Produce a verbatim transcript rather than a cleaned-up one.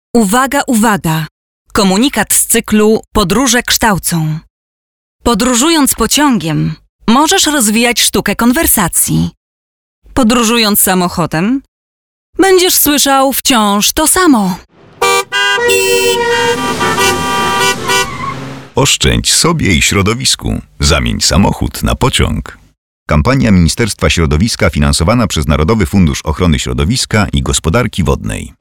Uwaga, uwaga! Komunikat z cyklu Podróże kształcą. Podróżując pociągiem, możesz rozwijać sztukę konwersacji. Podróżując samochodem, będziesz słyszał wciąż to samo. Oszczędź sobie i środowisku. Zamień samochód na pociąg. Kampania Ministerstwa Środowiska finansowana przez Narodowy Fundusz Ochrony Środowiska i Gospodarki Wodnej.